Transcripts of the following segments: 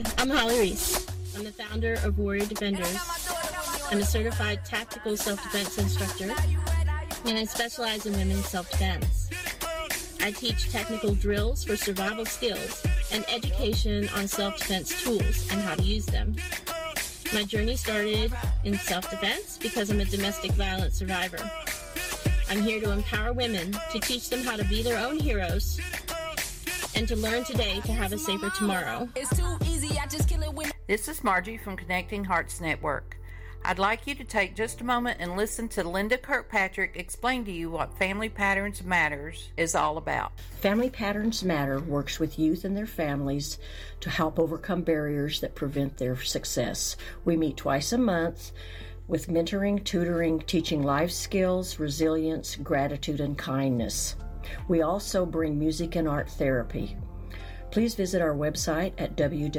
Hi, I'm Holly Reese. I'm the founder of Warrior Defenders. I'm a certified tactical self-defense instructor, and I specialize in women's self-defense. I teach technical drills for survival skills and education on self-defense tools and how to use them. My journey started in self-defense because I'm a domestic violence survivor. I'm here to empower women, to teach them how to be their own heroes, and to learn today to have a safer tomorrow. This is Margie from Connecting Hearts Network. I'd like you to take just a moment and listen to Linda Kirkpatrick explain to you what Family Patterns Matters is all about. Family Patterns Matter works with youth and their families to help overcome barriers that prevent their success. We meet twice a month with mentoring, tutoring, teaching life skills, resilience, gratitude, and kindness. We also bring music and art therapy. Please visit our website at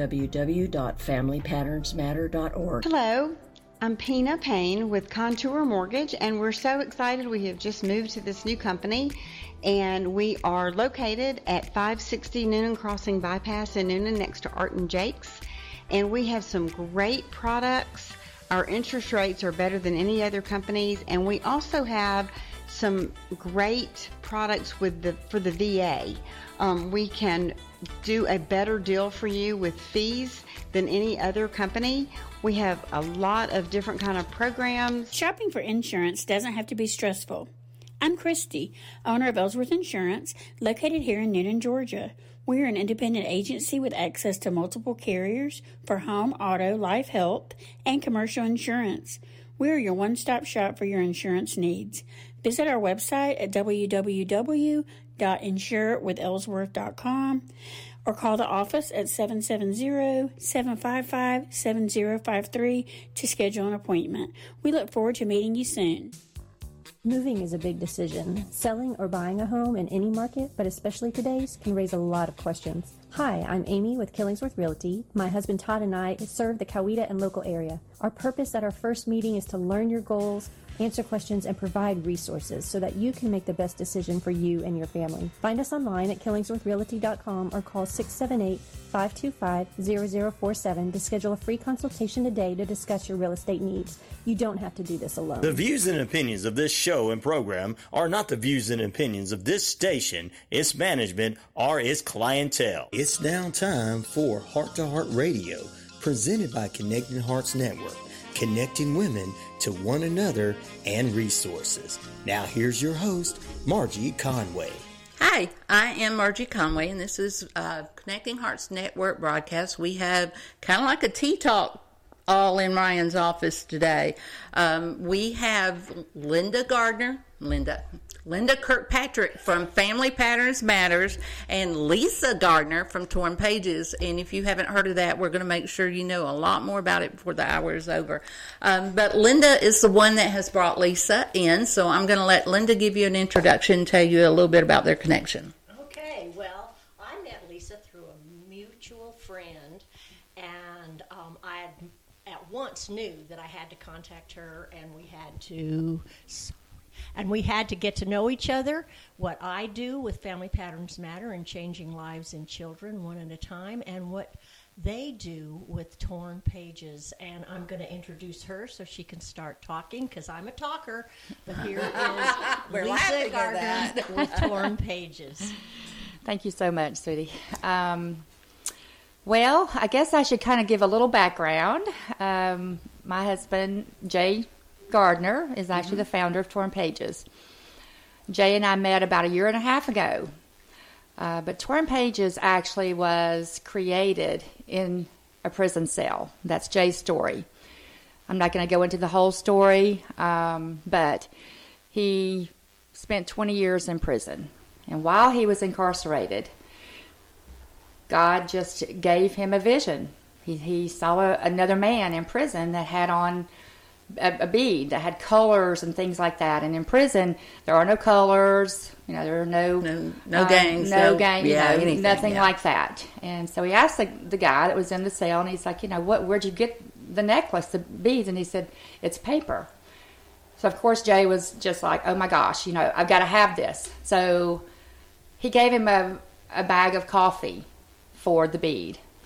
www.familypatternsmatter.org. Hello, I'm Pina Payne with Contour Mortgage, and we're so excited. We have just moved to this new company, and we are located at 560 Noonan Crossing Bypass in Noonan next to Art and Jake's, and we have some great products. Our interest rates are better than any other companies, and we also have some great products for the VA. We can do a better deal for you with fees than any other company. We have a lot of different kind of programs. Shopping for insurance doesn't have to be stressful. I'm Christy, owner of Ellsworth Insurance, located here in Noonan, Georgia. We're an independent agency with access to multiple carriers for home, auto, life, health, and commercial insurance. We're your one-stop shop for your insurance needs. Visit our website at www.insurewithellsworth.com or call the office at 770-755-7053 to schedule an appointment. We look forward to meeting you soon. Moving is a big decision. Selling or buying a home in any market, but especially today's, can raise a lot of questions. Hi, I'm Amy with Killingsworth Realty. My husband Todd and I serve the Coweta and local area. Our purpose at our first meeting is to learn your goals, answer questions, and provide resources so that you can make the best decision for you and your family. Find us online at killingsworthrealty.com or call 678-525-0047 to schedule a free consultation today to discuss your real estate needs. You don't have to do this alone. The views and opinions of this show and program are not the views and opinions of this station, its management, or its clientele. It's now time for Heart to Heart Radio, presented by Connecting Hearts Network, connecting women to one another and resources. Now here's your host, Margie Conway. Hi, I am Margie Conway, and this is Connecting Hearts Network broadcast. We have kind of like a tea talk all in Ryan's office today. We have Linda Kirkpatrick from Family Patterns Matters and Lisa Gardner from Torn Pages. And if you haven't heard of that, we're going to make sure you know a lot more about it before the hour is over. But Linda is the one that has brought Lisa in, so I'm going to let Linda give you an introduction and tell you a little bit about their connection. Okay, well, I met Lisa through a mutual friend, and I at once knew that I had to contact her, and we had to get to know each other, what I do with Family Patterns Matter and changing lives in children one at a time, and what they do with Torn Pages. And I'm going to introduce her so she can start talking, because I'm a talker. But here is Lisa Gardner with Torn Pages. Thank you so much, sweetie. Well, I guess I should kind of give a little background. My husband, Jay Gardner, is actually the founder of Torn Pages. Jay and I met about a year and a half ago. But Torn Pages actually was created in a prison cell. That's Jay's story. I'm not going to go into the whole story, but he spent 20 years in prison. And while he was incarcerated, God just gave him a vision. He saw another man in prison that had on a bead that had colors and things like that. And in prison, there are no colors. There are no gangs, nothing like that. And so he asked the guy that was in the cell, and he's like, where'd you get the necklace, the beads? And he said, it's paper. So of course Jay was just like, oh my gosh, I've got to have this. So he gave him a bag of coffee for the bead.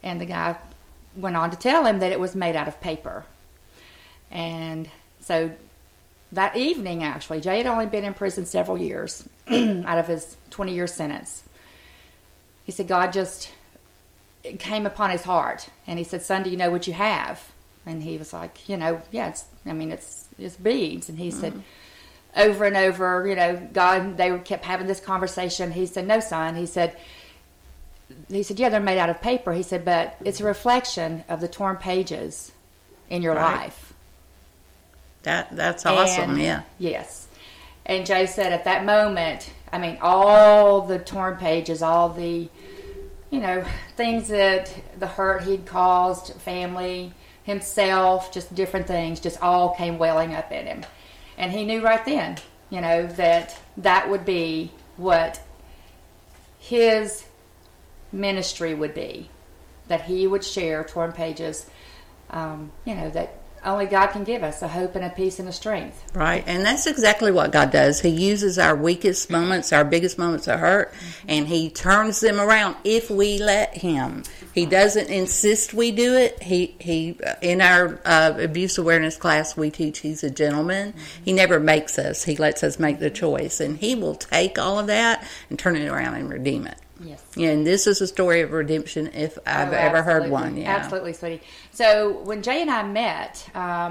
And the guy went on to tell him that it was made out of paper. And so that evening, actually, Jay had only been in prison several years out of his 20-year sentence. He said God just came upon his heart. And he said, son, do you know what you have? And he was like, yeah, it's beads. And he said, over and over, God, they kept having this conversation. He said, no, son. He said, yeah, they're made out of paper. He said, but it's a reflection of the torn pages in your life. That's awesome, yeah. Yes. And Jay said at that moment, all the torn pages, all the, things that the hurt he'd caused, family, himself, just different things, just all came welling up in him. And he knew right then, that would be what his ministry would be, that he would share torn pages, that only God can give us, a hope and a peace and a strength. Right, and that's exactly what God does. He uses our weakest moments, our biggest moments of hurt, and He turns them around if we let Him. He doesn't insist we do it. He in our abuse awareness class, we teach He's a gentleman. He never makes us. He lets us make the choice, and He will take all of that and turn it around and redeem it. Yes. Yeah, and this is a story of redemption if I've ever heard one. Yeah. Absolutely, sweetie. So when Jay and I met,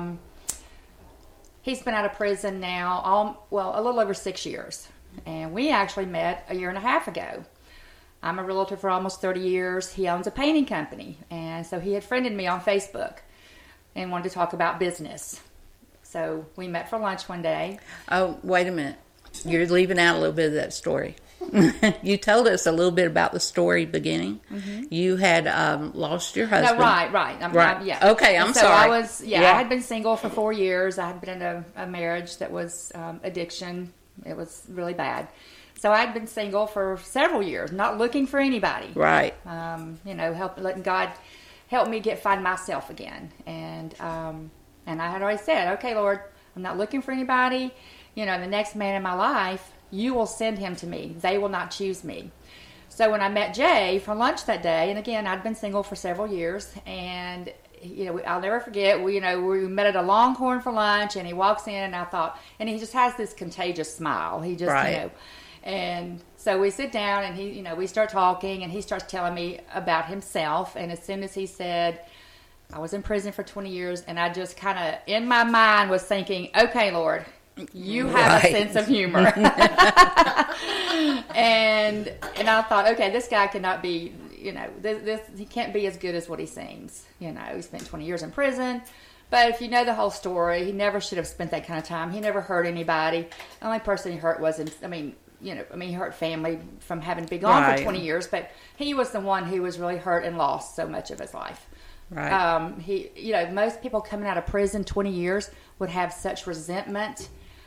he's been out of prison now, a little over 6 years. And we actually met a year and a half ago. I'm a realtor for almost 30 years. He owns a painting company. And so he had friended me on Facebook and wanted to talk about business. So we met for lunch one day. Oh, wait a minute. You're leaving out a little bit of that story. You told us a little bit about the story beginning. Mm-hmm. You had lost your husband. No, right. Yeah. Okay, I'm sorry. I had been single for 4 years. I had been in a marriage that was addiction. It was really bad. So I had been single for several years, not looking for anybody. Right. Letting God help me find myself again. And I had always said, okay, Lord, I'm not looking for anybody. The next man in my life, you will send him to me. They will not choose me. So when I met Jay for lunch that day, and again, I'd been single for several years, and I'll never forget, we met at a Longhorn for lunch, and he walks in, and I thought, and he just has this contagious smile. He just, and so we sit down, and he, we start talking, and he starts telling me about himself, and as soon as he said, I was in prison for 20 years, and I just kind of, in my mind, was thinking, okay, Lord, you have a sense of humor. and I thought, okay, this guy cannot be, he can't be as good as what he seems. He spent 20 years in prison. But if you know the whole story, he never should have spent that kind of time. He never hurt anybody. The only person he hurt was, he hurt family from having to be gone for 20 years. But he was the one who was really hurt and lost so much of his life. Right. Most people coming out of prison 20 years would have such resentment.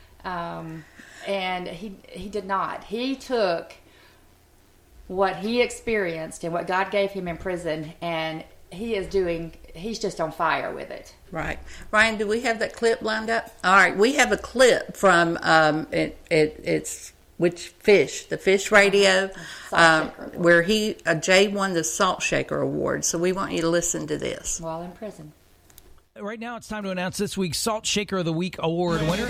And he did not. He took what he experienced and what God gave him in prison, and he's just on fire with it. Right. Ryan, do we have that clip lined up? All right. We have a clip from, it's Which Fish, the Fish Radio, where Jay won the Salt Shaker Award. So we want you to listen to this. While in prison. Right now, it's time to announce this week's Salt Shaker of the Week Award winner.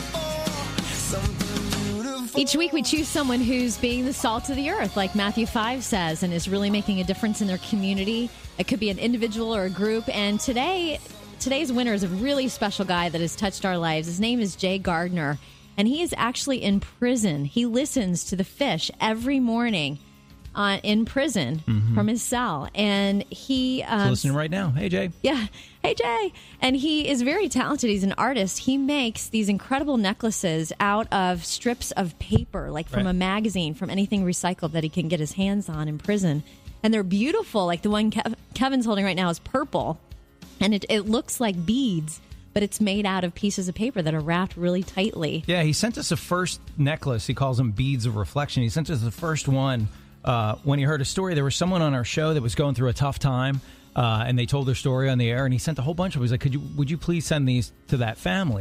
Each week we choose someone who's being the salt of the earth, like Matthew 5 says, and is really making a difference in their community. It could be an individual or a group. And today's winner is a really special guy that has touched our lives. His name is Jay Gardner, and he is actually in prison. He listens to the Fish every morning in prison from his cell. And he's listening right now. Hey, Jay. Yeah. Hey, Jay. And he is very talented. He's an artist. He makes these incredible necklaces out of strips of paper, like from a magazine, from anything recycled that he can get his hands on in prison. And they're beautiful. Like the one Kevin's holding right now is purple. And it looks like beads, but it's made out of pieces of paper that are wrapped really tightly. Yeah, he sent us a first necklace. He calls them Beads of Reflection. He sent us the first one when he heard a story. There was someone on our show that was going through a tough time, and they told their story on the air, and he sent a whole bunch of them. He was like, would you please send these to that family?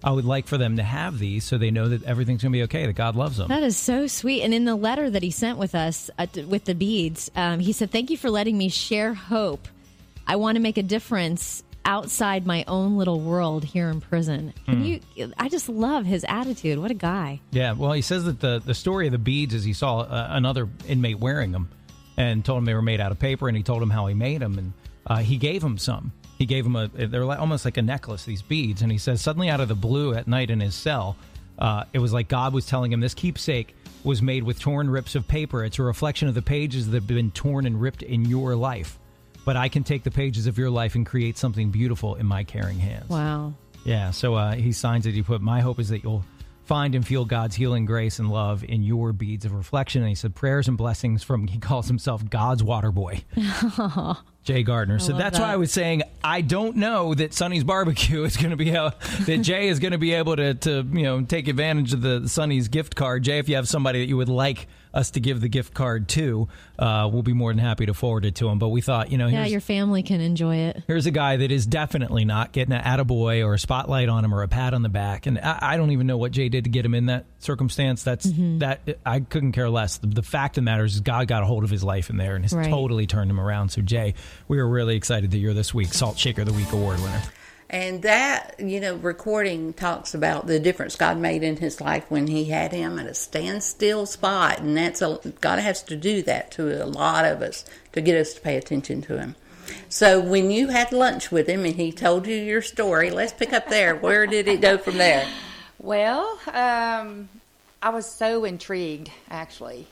I would like for them to have these so they know that everything's going to be okay, that God loves them. That is so sweet. And in the letter that he sent with us, with the beads, he said, "Thank you for letting me share hope. I want to make a difference outside my own little world here in prison." I just love his attitude. What a guy. Yeah, well, he says that the story of the beads is he saw another inmate wearing them and told him they were made out of paper, and he told him how he made them, and he gave him some. He gave him they're almost like a necklace, these beads, and he says suddenly out of the blue at night in his cell, it was like God was telling him this keepsake was made with torn rips of paper. It's a reflection of the pages that have been torn and ripped in your life. But I can take the pages of your life and create something beautiful in my caring hands. Wow. Yeah, so he signs it. He put, "My hope is that you'll find and feel God's healing grace and love in your beads of reflection." And he said, "Prayers and blessings from," he calls himself, "God's water boy." Jay Gardner. So that's why I was saying I don't know that Sonny's Barbecue is going to be that Jay is going to be able to take advantage of the Sonny's gift card. Jay, if you have somebody that you would like us to give the gift card to, we'll be more than happy to forward it to him. But we thought, your family can enjoy it. Here's a guy that is definitely not getting an attaboy or a spotlight on him or a pat on the back. And I don't even know what Jay did to get him in that circumstance. That I couldn't care less. The fact of the matter is God got a hold of his life in there and has totally turned him around. So Jay, we are really excited that you're this week's Salt Shaker of the Week award winner. And that, recording talks about the difference God made in his life when he had him at a standstill spot. And God has to do that to a lot of us to get us to pay attention to him. So when you had lunch with him and he told you your story, let's pick up there. Where did it go from there? Well, I was so intrigued, actually,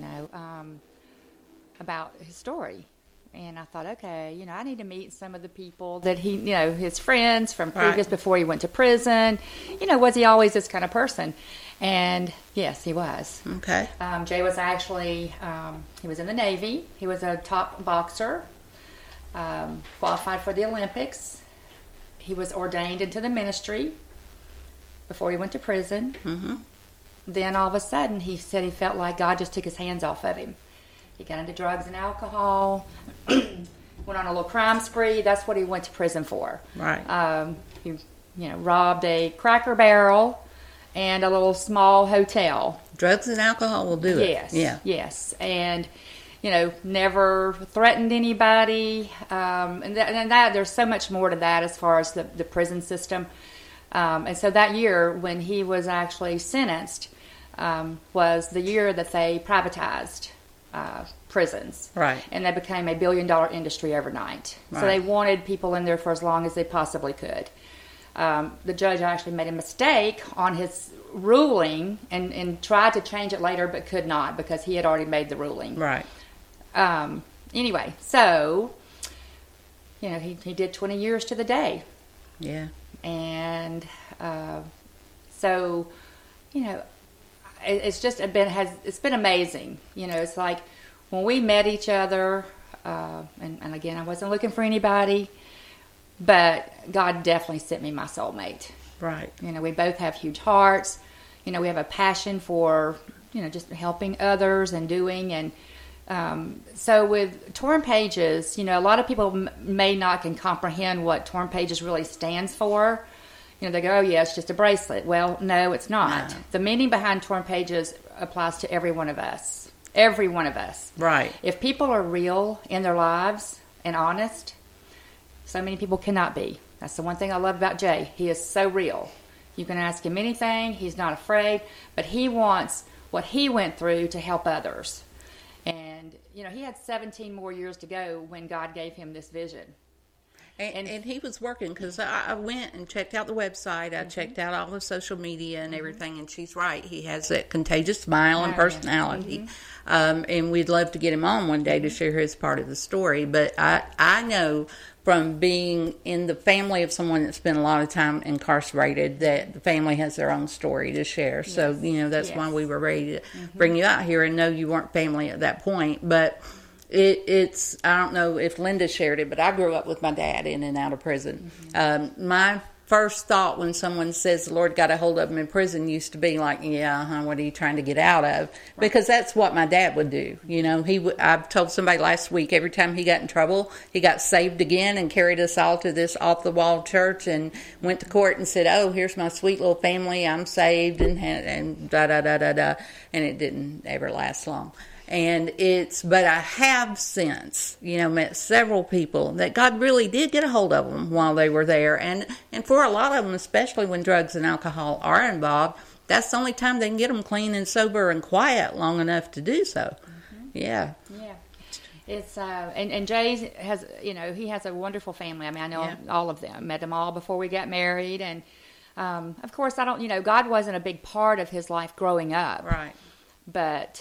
about his story. And I thought, okay, I need to meet some of the people that he, his friends from previous, before he went to prison. Was he always this kind of person? And yes, he was. Okay. Jay was actually, he was in the Navy. He was a top boxer, qualified for the Olympics. He was ordained into the ministry before he went to prison. Mm-hmm. Then all of a sudden, he said he felt like God just took his hands off of him. He got into drugs and alcohol, went on a little crime spree. That's what he went to prison for. Right. He, robbed a Cracker Barrel and a little small hotel. Drugs and alcohol will do it. Yes. Yeah. Yes. And, never threatened anybody. And that there's so much more to that as far as the prison system. And so that year when he was actually sentenced was the year that they privatized prisons. Right. And they became a $1 billion industry overnight. Right. So they wanted people in there for as long as they possibly could. The judge actually made a mistake on his ruling and tried to change it later but could not because he had already made the ruling. Right. Anyway, so, he did 20 years to the day. Yeah. And so, it's just it's been amazing. It's like when we met each other, and again, I wasn't looking for anybody, but God definitely sent me my soulmate. Right. We both have huge hearts. We have a passion for, just helping others and doing. And so with Torn Pages, a lot of people may not can comprehend what Torn Pages really stands for. They go, oh, yeah, it's just a bracelet. Well, no, it's not. No. The meaning behind Torn Pages applies to every one of us. Every one of us. Right. If people are real in their lives and honest, so many people cannot be. That's the one thing I love about Jay. He is so real. You can ask him anything. He's not afraid. But he wants what he went through to help others. And, he had 17 more years to go when God gave him this vision. And he was working because I went and checked out the website. I checked out all the social media and everything. And she's right. He has that contagious smile and personality. And we'd love to get him on one day to share his part of the story. But I know from being in the family of someone that spent a lot of time incarcerated that the family has their own story to share. Yes. So, that's why we were ready to bring you out here and know you weren't family at that point. But It's I don't know if Linda shared it, but I grew up with my dad in and out of prison. My first thought when someone says the Lord got a hold of him in prison used to be like, what are you trying to get out of? Because that's what my dad would do. I've told somebody last week, every time he got in trouble, he got saved again and carried us all to this off-the-wall church and went to court and said, oh, here's my sweet little family, I'm saved, and da-da-da-da-da, and it didn't ever last long. But I have since, met several people that God really did get a hold of them while they were there. And for a lot of them, especially when drugs and alcohol are involved, that's the only time they can get them clean and sober and quiet long enough to do so. Yeah. Yeah. It's, and Jay has, he has a wonderful family. I mean, I know all of them, met them all before we got married. And, of course, God wasn't a big part of his life growing up. Right. But,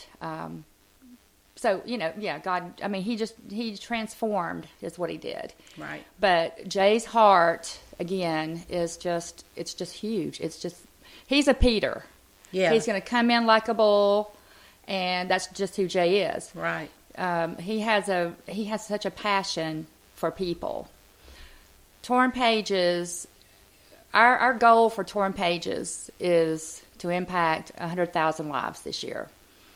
so, God, I mean, he transformed is what he did. Right. But Jay's heart, again, it's just huge. He's a Peter. Yeah. He's going to come in like a bull, and that's just who Jay is. Right. He has such a passion for people. Torn Pages, our goal for Torn Pages is to impact 100,000 lives this year.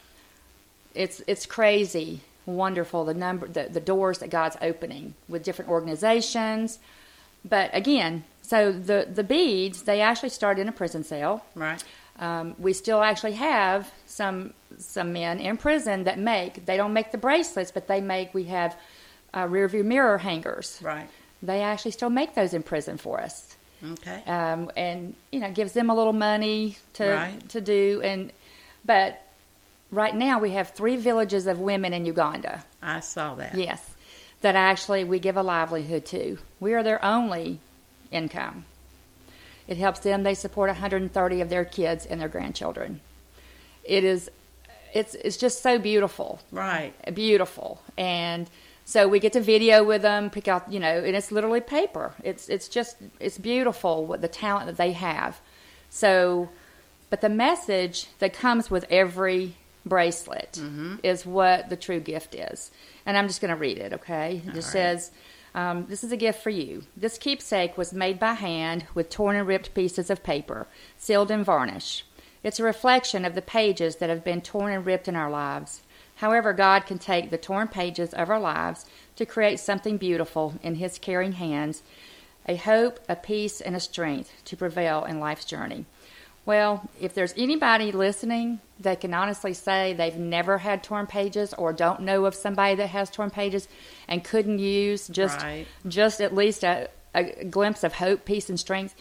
It's crazy, wonderful, the doors that God's opening with different organizations. But again, so the beads, they actually started in a prison cell. Right. We still actually have some men in prison that they don't make the bracelets, but we have rear view mirror hangers. Right. They actually still make those in prison for us. Okay. And gives them a little money to do. But right now we have 3 villages of women in Uganda. I saw that. Yes, that actually we give a livelihood to. We are their only income. It helps them. They support 130 of their kids and their grandchildren. It's just so beautiful. Right. Beautiful. And so we get to video with them, pick out, and it's literally paper. It's beautiful what the talent that they have. So, but the message that comes with every bracelet is what the true gift is. And I'm just going to read it, okay? It just says, this is a gift for you. This keepsake was made by hand with torn and ripped pieces of paper, sealed in varnish. It's a reflection of the pages that have been torn and ripped in our lives. However, God can take the torn pages of our lives to create something beautiful in His caring hands, a hope, a peace, and a strength to prevail in life's journey. Well, if there's anybody listening that can honestly say they've never had torn pages or don't know of somebody that has torn pages and couldn't use just at least a glimpse of hope, peace, and strength,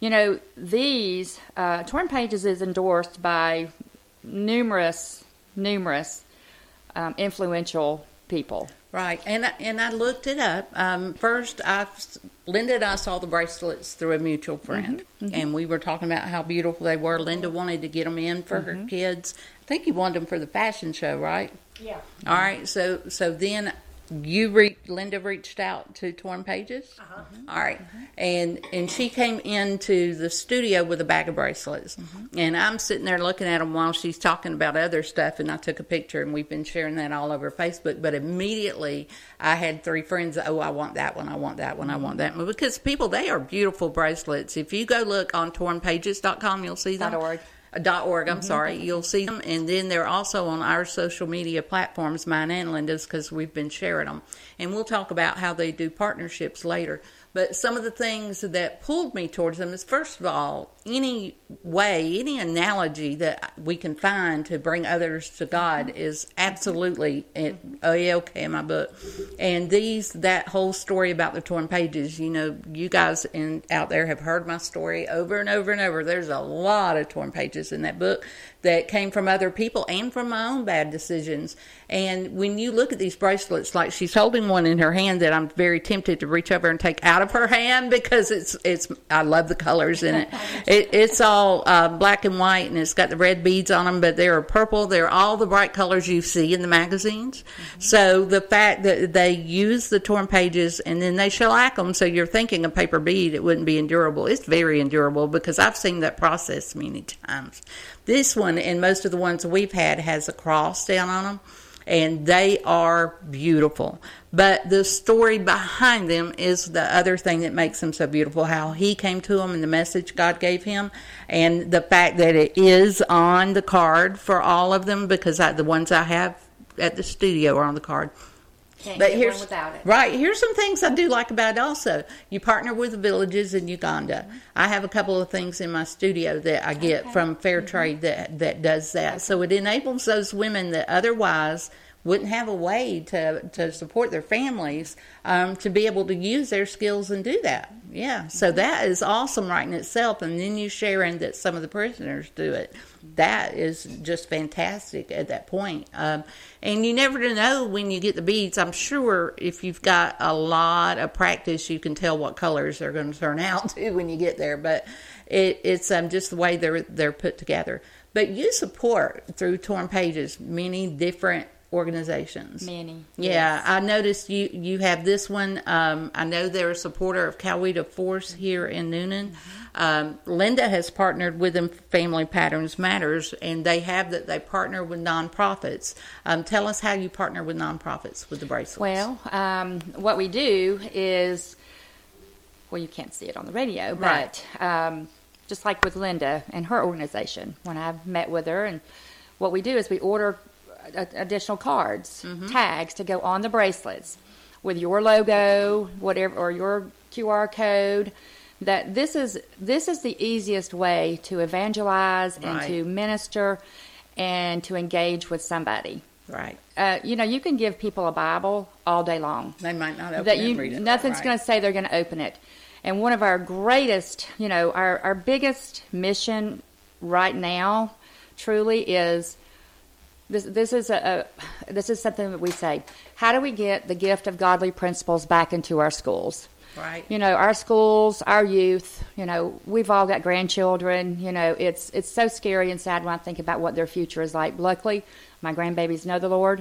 these Torn Pages is endorsed by numerous influential people. Right, and I looked it up. First, Linda and I saw the bracelets through a mutual friend, and we were talking about how beautiful they were. Linda wanted to get them in for her kids. I think you wanted them for the fashion show, right? Yeah. All right, so then Linda reached out to Torn Pages? All right. And she came into the studio with a bag of bracelets. And I'm sitting there looking at them while she's talking about other stuff, and I took a picture, and we've been sharing that all over Facebook. But immediately, I had 3 friends, I want that one, I want that one, I want that one. Because people, they are beautiful bracelets. If you go look on tornpages.com, you'll see them. .org, I'm sorry. You'll see them. And then they're also on our social media platforms, mine and Linda's, because we've been sharing them. And we'll talk about how they do partnerships later. But some of the things that pulled me towards them is, first of all, any analogy that we can find to bring others to God is absolutely okay in my book. And that whole story about the Torn Pages, you guys out there have heard my story over and over and over. There's a lot of Torn Pages in that book that came from other people and from my own bad decisions. And when you look at these bracelets, like she's holding one in her hand that I'm very tempted to reach over and take out of her hand because it's I love the colors in it. It's all black and white, and it's got the red beads on them, but they're purple. They're all the bright colors you see in the magazines. So the fact that they use the Torn Pages and then they shellac them, so you're thinking a paper bead, it wouldn't be endurable. It's very endurable because I've seen that process many times. This one and most of the ones we've had has a cross down on them. and they are beautiful. But the story behind them is the other thing that makes them so beautiful, how he came to them and the message God gave him, and the fact that it is on the card for all of them, because the ones I have at the studio are on the card. Can't But get one without it. Right, here's some things I do like about it also. You partner with the villages in Uganda. I have a couple of things in my studio that I get from Fair Trade that does that. So it enables those women that otherwise wouldn't have a way to support their families to be able to use their skills and do that. Yeah, so that is awesome right in itself. And then you sharing that some of the prisoners do it. That is just fantastic at that point. And you never know when you get the beads. I'm sure if you've got a lot of practice, you can tell what colors they're going to turn out to when you get there. But it's just the way they're put together. But you support, through Torn Pages, many different organizations. Many. Yeah, Yes. I noticed you have this one. I know they're a supporter of Coweta Force here in Newnan. Linda has partnered with them, Family Patterns Matters, and they partner with nonprofits. Tell us how you partner with nonprofits with the bracelets. Well, what we do is, well, you can't see it on the radio, but just like with Linda and her organization, when I've met with her, and what we do is we order additional cards, tags to go on the bracelets with your logo, whatever, or your QR code. That this is the easiest way to evangelize and to minister and to engage with somebody. Right. You can give people a Bible all day long. They might not open it and read it. Nothing's going to say they're going to open it. And one of our greatest, our biggest mission right now, truly is this is something that we say. How do we get the gift of godly principles back into our schools? Right. Our schools, our youth, we've all got grandchildren. It's so scary and sad when I think about what their future is like. Luckily, my grandbabies know the Lord.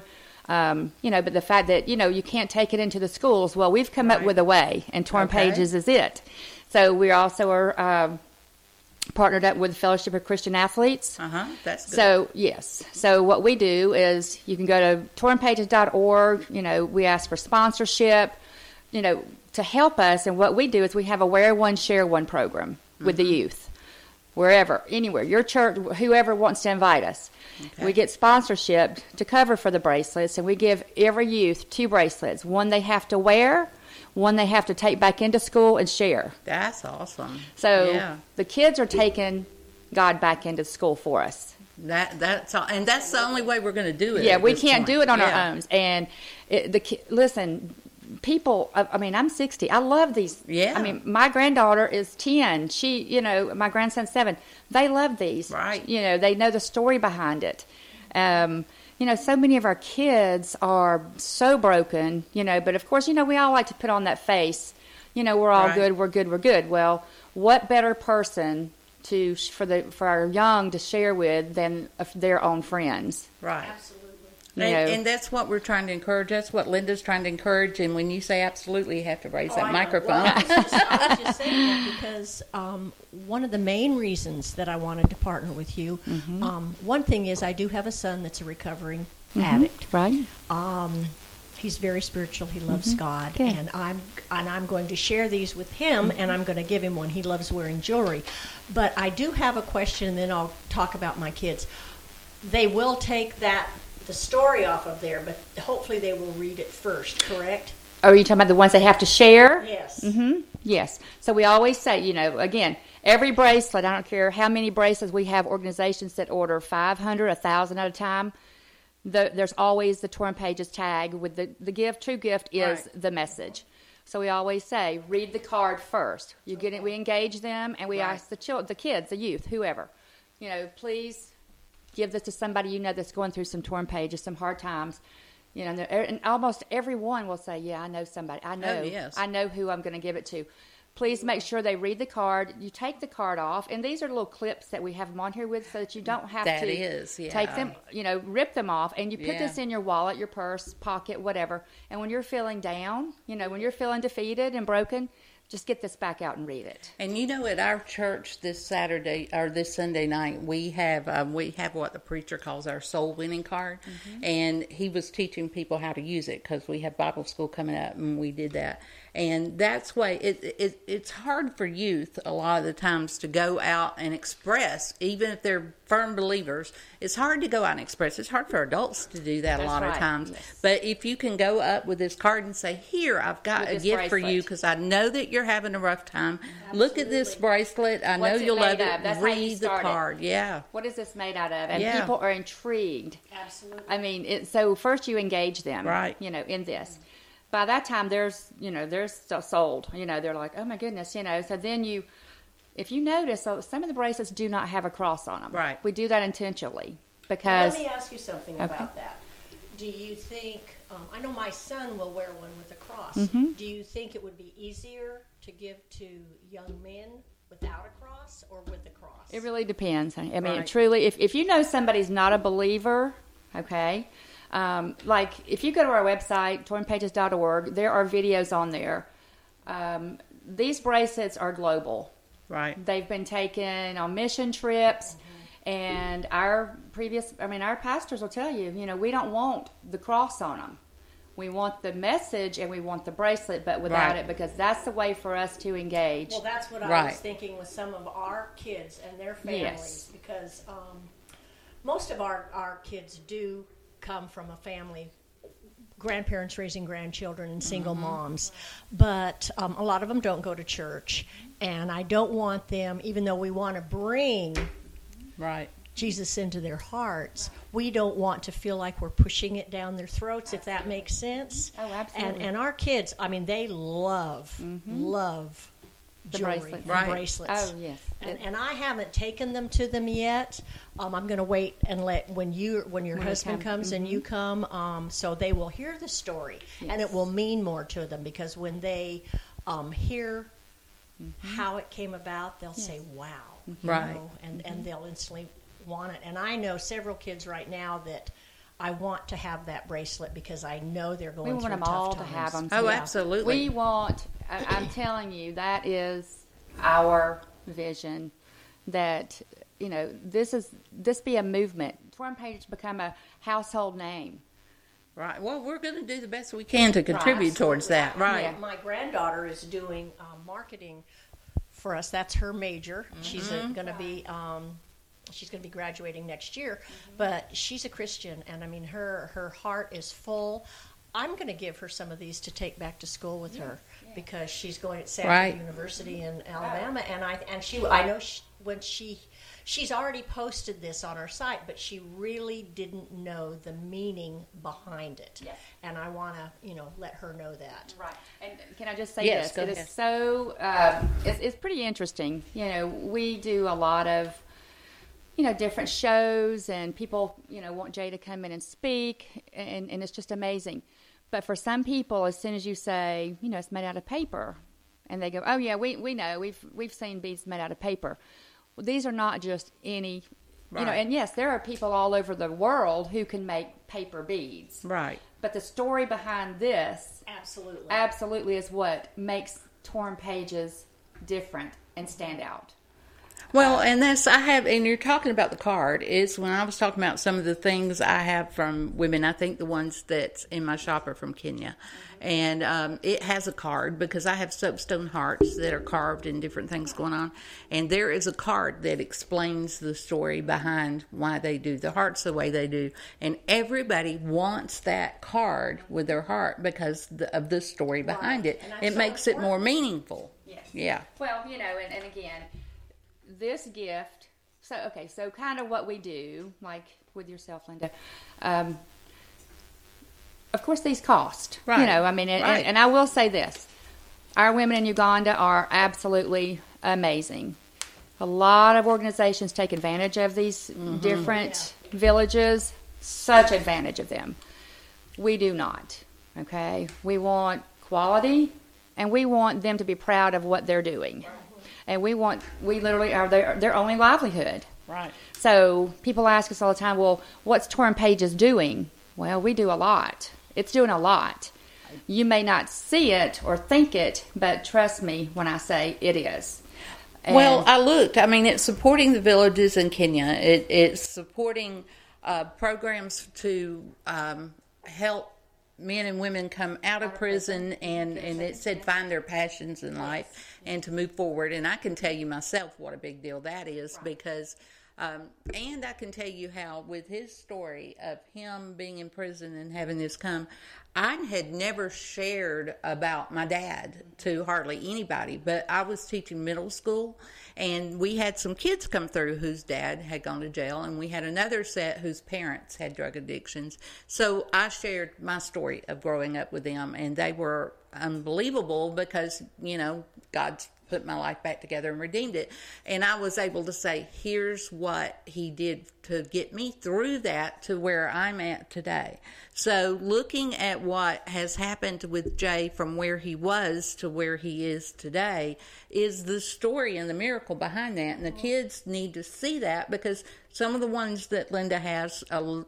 But the fact that, you can't take it into the schools, well, we've come up with a way, and Torn Pages is it. So we also are partnered up with the Fellowship of Christian Athletes. That's good. So, yes. So what we do is you can go to tornpages.org. We ask for sponsorship, to help us. And what we do is we have a Wear One, Share One program with the youth. Wherever, anywhere, your church, whoever wants to invite us. We get sponsorship to cover for the bracelets, and we give every youth 2 bracelets. One they have to wear, one they have to take back into school and share. That's awesome. So the kids are taking God back into school for us. That's all, and that's the only way we're going to do it. Yeah, we can't do it on our own. And listen, people, I'm 60. I love these. Yeah. My granddaughter is 10. She, my grandson's 7. They love these. Right. They know the story behind it. So many of our kids are so broken, but of course, we all like to put on that face, we're all good, we're good, we're good. Well, what better person for our young to share with than their own friends? Right. Absolutely. And that's what we're trying to encourage. That's what Linda's trying to encourage. And when you say absolutely, you have to raise that microphone. Well, I was just saying that because one of the main reasons that I wanted to partner with you, one thing is I do have a son that's a recovering addict. Right. He's very spiritual. He loves God, and I'm going to share these with him, and I'm going to give him one. He loves wearing jewelry, but I do have a question, and then I'll talk about my kids. They will take the story off of there, but hopefully they will read it first, correct? Are you talking about the ones they have to share? Yes. Yes. So we always say, again, every bracelet, I don't care how many bracelets, we have organizations that order 500, 1,000 at a time. There's always the Torn Pages tag with the gift. True gift is the message. So we always say, read the card first. We engage them, and we ask the kids, the youth, whoever, please give this to somebody that's going through some Torn Pages, some hard times. And almost everyone will say, yeah, I know somebody. I know who I'm going to give it to. Please make sure they read the card. You take the card off, and these are little clips that we have them on here with so that you don't have to take them, rip them off. And you put this in your wallet, your purse, pocket, whatever. And when you're feeling down, when you're feeling defeated and broken, just get this back out and read it. And you know, at our church this Saturday or this Sunday night, we have what the preacher calls our soul winning card, and he was teaching people how to use it because we have Bible school coming up, and we did that. And that's why it's hard for youth a lot of the times to go out and express, even if they're firm believers. It's hard to go out and express. It's hard for adults to do that a lot of times. Yes. But if you can go up with this card and say, "Here, I've got a gift for you because I know that you're having a rough time. Look at this bracelet. I know you'll love it. That's how you Read the start card." Yeah. What is this made out of? And Yeah. people are intrigued. Absolutely. I mean, so first you engage them, Right. in this. By that time, they're sold. They're like, oh my goodness, So then if you notice, some of the bracelets do not have a cross on them. Right. We do that intentionally because. Let me ask you something about that. Do you think, I know my son will wear one with a cross. Mm-hmm. Do you think it would be easier to give to young men without a cross or with a cross? It really depends. I mean, Right. truly, if you know somebody's not a believer, okay, like if you go to our website, tornpages.org, there are videos on there. These bracelets are global. Right. They've been taken on mission trips, and our pastors will tell you, we don't want the cross on them. We want the message and we want the bracelet, but without Right. it, because that's the way for us to engage. Well, that's what I Right. was thinking with some of our kids and their families, Yes. because most of our kids do come from a family, grandparents raising grandchildren and single moms, but a lot of them don't go to church, and I don't want them, even though we want to bring Right. Jesus into their hearts, we don't want to feel like we're pushing it down their throats, if that makes sense. Oh, absolutely. And our kids, I mean, they love The jewelry bracelet. and Right. bracelets. Oh, yes. And I haven't taken them to them yet. I'm going to wait and let when your husband comes and you come, so they will hear the story, and it will mean more to them, because when they hear how it came about, they'll say, "Wow," you Right. know, and they'll instantly want it. And I know several kids right now that I want to have that bracelet because I know they're going We through want them tough all times. to have them. Oh, Yeah. absolutely. We want, I'm telling you, that is our vision, that, this be a movement. Torn Pages become a household name. Right. Well, we're going to do the best we can to contribute towards that. Right. My granddaughter is doing marketing for us. That's her major. She's going to be she's going to be graduating next year, but she's a Christian, and I mean her heart is full. I'm going to give her some of these to take back to school with her, because she's going at Samford University in Alabama, and I know when she's already posted this on our site, but she really didn't know the meaning behind it. Yes. And I want to, let her know that. Right. And can I just say Yes, this? go It ahead. is so, it's pretty interesting. We do a lot of, different shows, and people, want Jay to come in and speak, and it's just amazing. But for some people, as soon as you say, it's made out of paper, and they go, oh yeah, we know, we've seen beads made out of paper. Well, these are not just any, and yes, there are people all over the world who can make paper beads. Right. But the story behind this Absolutely is what makes Torn Pages different and stand out. Well, and you're talking about the card, is when I was talking about some of the things I have from women, I think the ones that's in my shop are from Kenya. And it has a card, because I have soapstone hearts that are carved and different things going on. And there is a card that explains the story behind why they do the hearts the way they do. And everybody wants that card with their heart because of the story behind it. It makes it more meaningful. Yes. Yeah. Well, and again, this gift, so kind of what we do, like with yourself, Linda, of course these cost. Right. Right. And I will say this, our women in Uganda are absolutely amazing. A lot of organizations take advantage of these different villages, such advantage of them. We do not, okay? We want quality, and we want them to be proud of what they're doing. And we literally are their only livelihood. Right. So people ask us all the time, well, what's Torn Pages doing? Well, we do a lot. It's doing a lot. You may not see it or think it, but trust me when I say it is. Well, I looked. I mean, it's supporting the villages in Kenya. It's supporting programs to help men and women come out of prison, and it said find their passions in life and to move forward. And I can tell you myself what a big deal that is, because and I can tell you how, with his story of him being in prison and having this come, I had never shared about my dad to hardly anybody, but I was teaching middle school, and we had some kids come through whose dad had gone to jail, and we had another set whose parents had drug addictions. So I shared my story of growing up with them, and they were unbelievable because, you know, God's put my life back together and redeemed it. And I was able to say, here's what he did to get me through that to where I'm at today. So looking at what has happened with Jay from where he was to where he is today is the story and the miracle behind that. And the kids need to see that, because some of the ones that Linda has,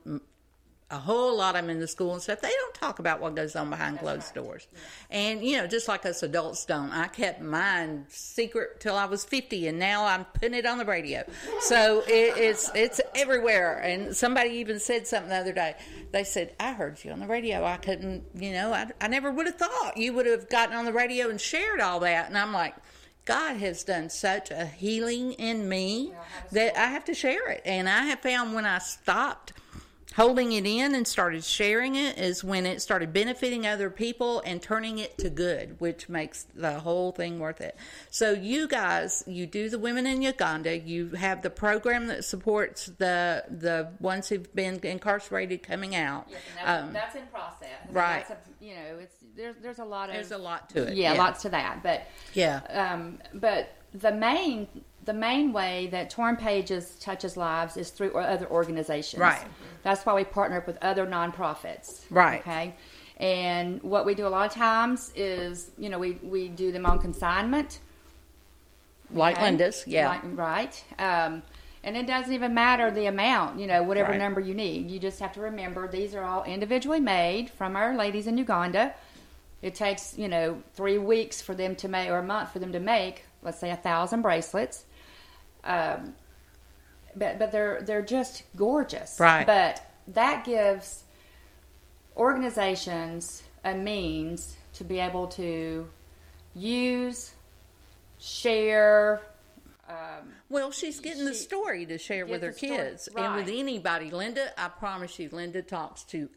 a whole lot of them in the school and stuff, they don't talk about what goes on behind closed doors. Yeah. And, you know, just like us adults don't. I kept mine secret till I was 50, and now I'm putting it on the radio. So it's everywhere. And somebody even said something the other day. They said, I heard you on the radio. I couldn't, you know, I never would have thought you would have gotten on the radio and shared all that. And I'm like, God has done such a healing in me that I have to share it. And I have found when I stopped holding it in and started sharing it is when it started benefiting other people and turning it to good, which makes the whole thing worth it. So you guys, you do the Women in Uganda. You have the program that supports the ones who've been incarcerated coming out. Yes, and that's in process. Right. You know, there's a lot of... There's a lot to it. Yeah, lots to that. But yeah. But the main way that Torn Pages touches lives is through other organizations. Right. That's why we partner up with other nonprofits. Right. Okay. And what we do a lot of times is, you know, we do them on consignment. Like Linda's, yeah. Right. And it doesn't even matter the amount, you know, whatever Right. number you need. You just have to remember these are all individually made from our ladies in Uganda. It takes, you know, 3 weeks for them to make, or a month for them to make, let's say 1,000 bracelets. But they're just gorgeous. Right. But that gives organizations a means to be able to use, share. Well, she's getting the story to share with her kids and with anybody. Linda, I promise you, Linda talks to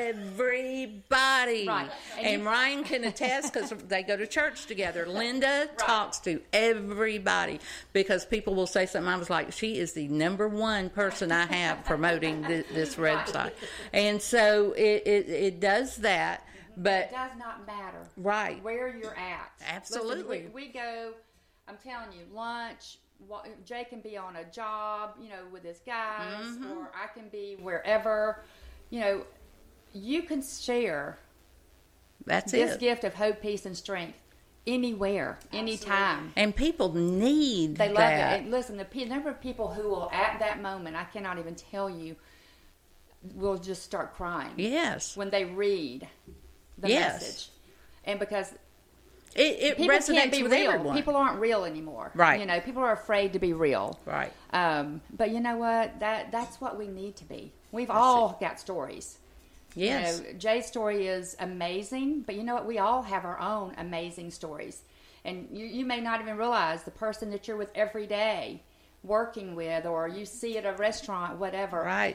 everybody. Right. And Ryan can attest because they go to church together. Linda talks to everybody because people will say something. I was like, she is the number one person I have promoting this website. And so it does that. But it does not matter where you're at. Absolutely. Listen, we go, I'm telling you, lunch. Jay can be on a job, you know, with his guys, or I can be wherever. You know, you can share this gift of hope, peace, and strength anywhere, anytime. And people need They love that. it. And listen, the number of people who will, at that moment, I cannot even tell you, will just start crying. Yes. When they read the message. And because... It resonates with everyone. People aren't real anymore. Right. You know, people are afraid to be real. Right. But you know what? That's what we need to be. We've all got stories. Yes. You know, Jay's story is amazing, but you know what? We all have our own amazing stories. And you may not even realize the person that you're with every day, working with, or you see at a restaurant, whatever. Right.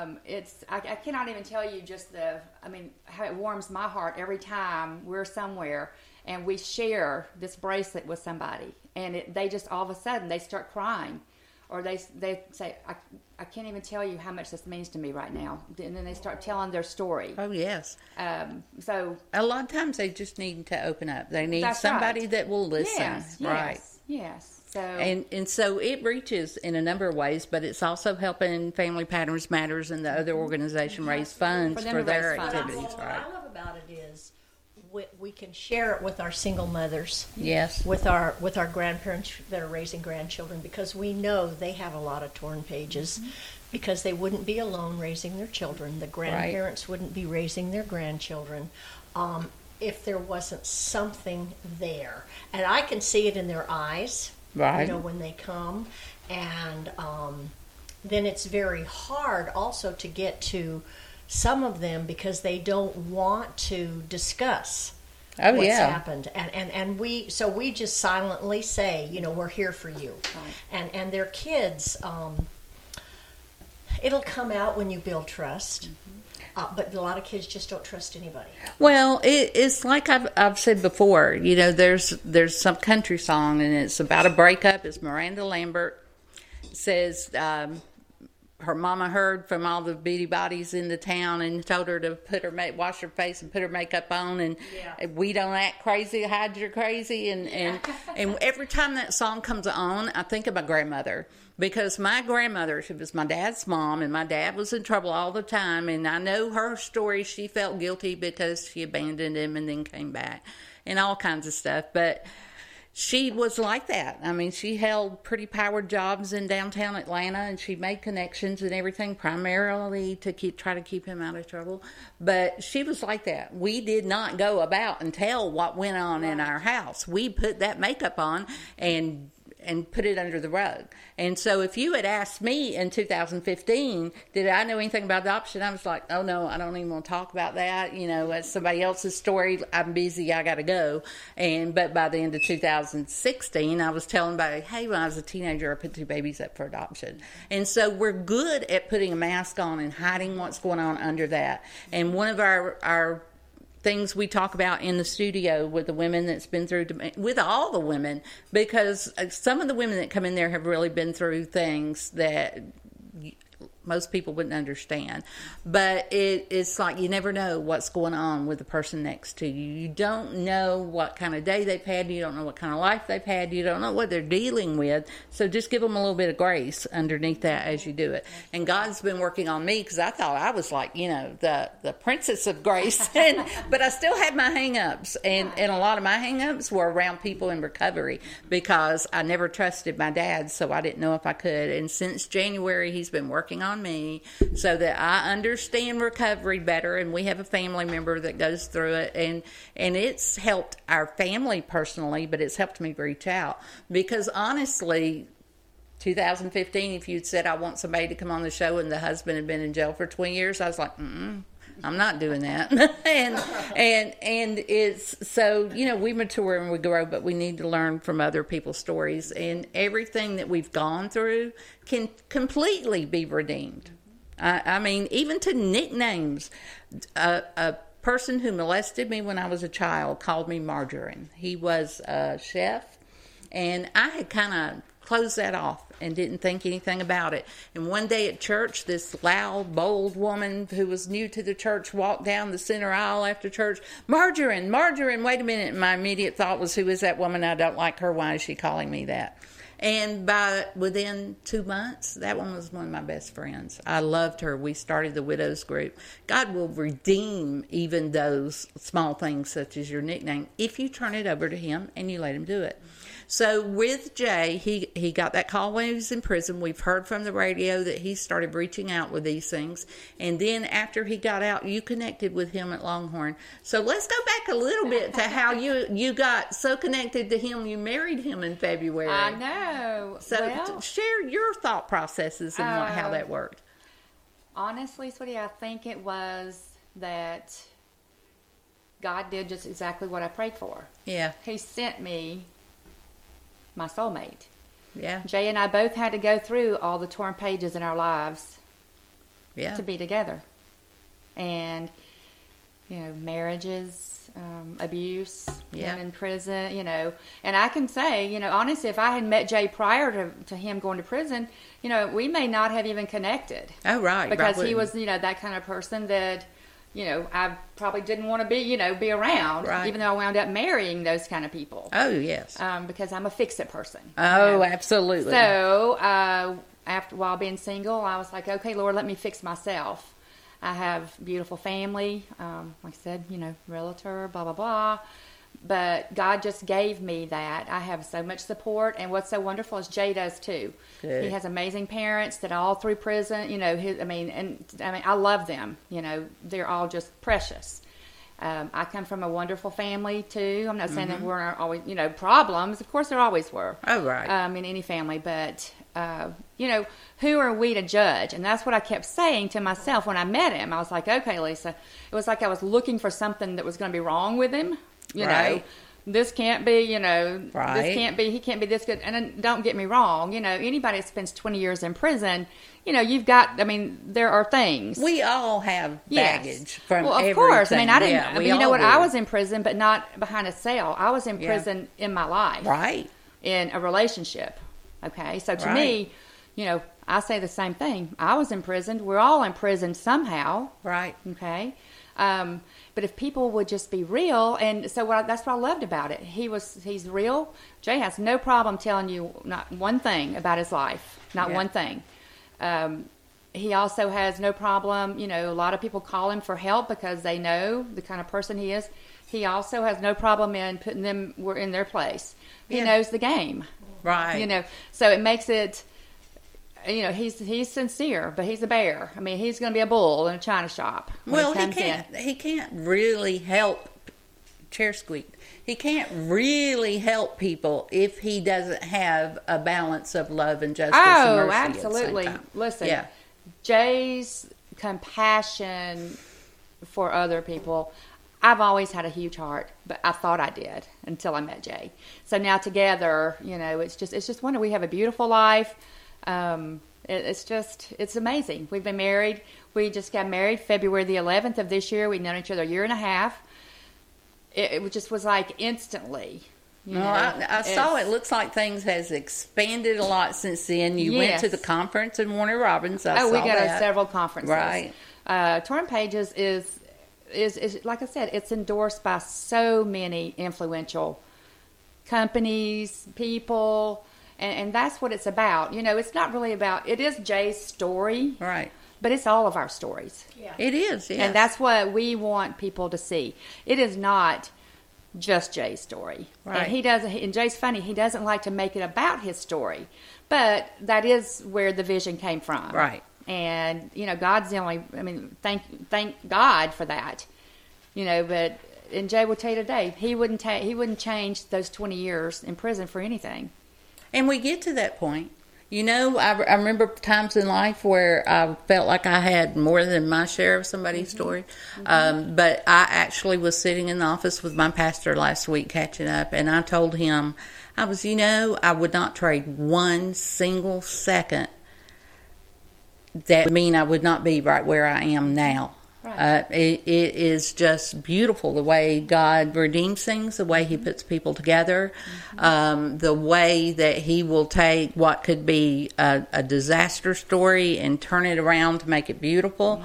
I cannot even tell you just how it warms my heart every time we're somewhere and we share this bracelet with somebody, and they just all of a sudden they start crying, or they say, I can't even tell you how much this means to me right now, and then they start telling their story. Oh yes. So a lot of times they just need to open up. They need somebody that will listen. Yes, right. Yes. So and so it reaches in a number of ways, but it's also helping Family Patterns Matters and the other organization raise funds for their activities. What I love about it is we can share it with our single mothers. Yes. With our grandparents that are raising grandchildren, because we know they have a lot of torn pages, because they wouldn't be alone raising their children. The grandparents wouldn't be raising their grandchildren. if there wasn't something there. And I can see it in their eyes, Right. when they come. And then it's very hard also to get to some of them because they don't want to discuss what's happened. And we just silently say, we're here for you. Right. And their kids, it'll come out when you build trust. But a lot of kids just don't trust anybody. Well, it's like I've said before. There's some country song, and it's about a breakup. It's Miranda Lambert. It says her mama heard from all the beauty bodies in the town and told her to wash her face and put her makeup on, and we don't act crazy, hide your crazy. And every time that song comes on, I think of my grandmother. Because my grandmother, she was my dad's mom, and my dad was in trouble all the time. And I know her story. She felt guilty because she abandoned him and then came back and all kinds of stuff. But she was like that. I mean, she held pretty powered jobs in downtown Atlanta, and she made connections and everything primarily to try to keep him out of trouble. But she was like that. We did not go about and tell what went on in our house. We put that makeup on and put it under the rug. And so if you had asked me in 2015, did I know anything about adoption? I was like, oh, no, I don't even want to talk about that. It's somebody else's story. I'm busy. I got to go. But by the end of 2016, I was telling everybody, hey, when I was a teenager, I put 2 babies up for adoption. And so we're good at putting a mask on and hiding what's going on under that. And one of our things we talk about in the studio with the women that's been through, with all the women, because some of the women that come in there have really been through things that most people wouldn't understand. But it's like you never know what's going on with the person next to you. You don't know what kind of day they've had. You don't know what kind of life they've had. You don't know what they're dealing with. So just give them a little bit of grace underneath that as you do it. And God's been working on me because I thought I was like, the princess of grace. But I still had my hang-ups. And a lot of my hang-ups were around people in recovery because I never trusted my dad, so I didn't know if I could. And since January, he's been working on me so that I understand recovery better, and we have a family member that goes through it, and it's helped our family personally, but it's helped me reach out because honestly 2015, if you'd said I want somebody to come on the show and the husband had been in jail for 20 years, I was like, I'm not doing that. and it's so, we mature and we grow, but we need to learn from other people's stories. And everything that we've gone through can completely be redeemed. I mean, even to nicknames. A person who molested me when I was a child called me Margarine. He was a chef, and I had kind of closed that off and didn't think anything about it. And one day at church, this loud, bold woman who was new to the church walked down the center aisle after church. Margarine, wait a minute. And my immediate thought was, who is that woman? I don't like her. Why is she calling me that? And within 2 months, that one was one of my best friends. I loved her. We started the widows group. God will redeem even those small things such as your nickname if you turn it over to him and you let him do it. So with Jay, he got that call when he was in prison. We've heard from the radio that he started reaching out with these things. And then after he got out, you connected with him at Longhorn. So let's go back a little bit to how you got so connected to him. You married him in February. I know. So share your thought processes and how that worked. Honestly, sweetie, I think it was that God did just exactly what I prayed for. Yeah. He sent me my soulmate. Yeah. Jay and I both had to go through all the torn pages in our lives to be together. And, marriages, abuse, him in prison, And I can say, honestly, if I had met Jay prior to him going to prison, we may not have even connected. Oh, right. Because he was, that kind of person that, I probably didn't want to be around, even though I wound up marrying those kind of people. Oh, yes. Because I'm a fix-it person. Oh, absolutely. So, while being single, I was like, okay, Lord, let me fix myself. I have beautiful family, like I said, realtor, blah, blah, blah. But God just gave me that. I have so much support, and what's so wonderful is Jay does too. Good. He has amazing parents that all through prison, I love them. They're all just precious. I come from a wonderful family too. I'm not saying that we're always, problems. Of course, there always were. Oh, right. In any family, but who are we to judge? And that's what I kept saying to myself when I met him. I was like, okay, Lisa. It was like I was looking for something that was going to be wrong with him. You know, this can't be. This can't be. He can't be this good. And then, don't get me wrong. Anybody that spends 20 years in prison. You've got. I mean, there are things. We all have baggage from everything. Well, of course. I mean, I didn't. I mean, you know what? I was in prison, but not behind a cell. I was in prison in my life. Right. In a relationship. Okay. So to me, I say the same thing. I was imprisoned. We're all imprisoned somehow. Right. Okay. But if people would just be real, and so that's what I loved about it. He's real. Jay has no problem telling you not one thing about his life. Not one thing. He also has no problem, a lot of people call him for help because they know the kind of person he is. He also has no problem in putting them in their place. He knows the game. Right. So it makes it, he's sincere, but he's a bear. I mean, he's going to be a bull in a china shop. Well, he can't really help, chair squeaked. He can't really help people if he doesn't have a balance of love and justice and mercy. Absolutely. At the same time. Listen, Jay's compassion for other people, I've always had a huge heart, but I thought I did until I met Jay. So now together, it's just wonderful. We have a beautiful life. It's amazing. We've been married. We just got married February the 11th of this year. We've known each other a year and a half. It just was like instantly. I saw it. Looks like things has expanded a lot since then. You went to the conference in Warner Robins. I saw we got that. Several conferences. Right. Torn Pages is like I said, it's endorsed by so many influential companies, people, and that's what it's about. It's not really about. It is Jay's story, right? But it's all of our stories. Yeah. It is, yes. And that's what we want people to see. It is not just Jay's story. Right. And Jay's funny, he doesn't like to make it about his story. But that is where the vision came from. Right. And, God's the only, thank God for that. But, and Jay will tell you today, he wouldn't change those 20 years in prison for anything. And we get to that point. I remember times in life where I felt like I had more than my share of somebody's story. But I actually was sitting in the office with my pastor last week catching up, and I told him, I would not trade one single second. That would mean I would not be right where I am now. Right. It is just beautiful the way God redeems things, the way He puts people together, the way that He will take what could be a disaster story and turn it around to make it beautiful.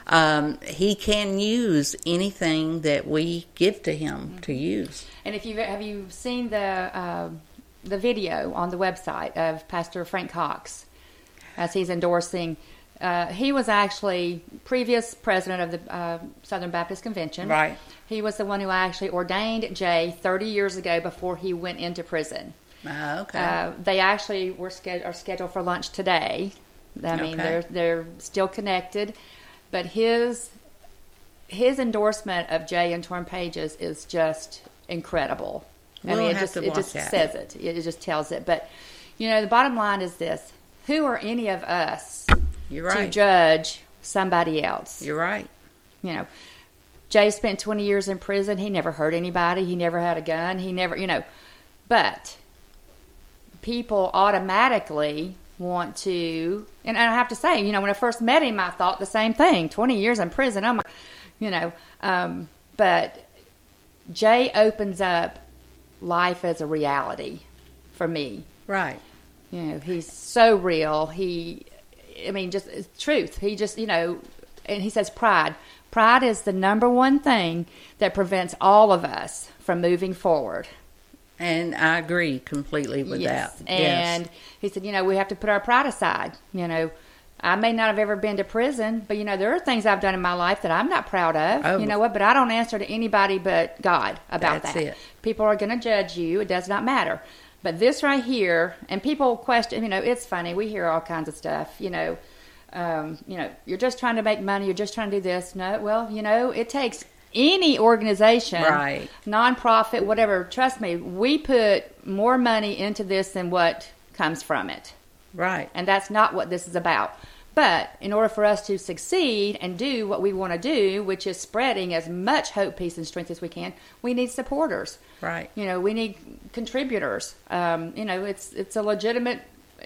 He can use anything that we give to Him to use. And have you seen the video on the website of Pastor Frank Cox as he's endorsing? He was actually previous president of the Southern Baptist Convention. Right. He was the one who actually ordained Jay 30 years ago before he went into prison. Okay. They actually are scheduled for lunch today. I mean, they're still connected, but his endorsement of Jay and Torn Pages is just incredible. It just says it. It just tells it. But the bottom line is this: who are any of us? You're right. To judge somebody else. You're right. Jay spent 20 years in prison. He never hurt anybody. He never had a gun. He never, but people automatically want to, and I have to say, when I first met him, I thought the same thing. 20 years in prison. Oh my, but Jay opens up life as a reality for me. Right. He's so real. Just it's truth. He just, and he says pride. Pride is the number one thing that prevents all of us from moving forward. And I agree completely with that. And he said, we have to put our pride aside. I may not have ever been to prison, but, there are things I've done in my life that I'm not proud of. Oh. You know what? But I don't answer to anybody but God about that. That's it. People are going to judge you. It does not matter. But this right here, and people question, it's funny. We hear all kinds of stuff, you're just trying to make money. You're just trying to do this. No, well, it takes any organization, right, nonprofit, whatever, trust me, we put more money into this than what comes from it. Right. And that's not what this is about. But in order for us to succeed and do what we want to do, which is spreading as much hope, peace, and strength as we can, we need supporters. Right. You know, we need contributors. You know, it's a legitimate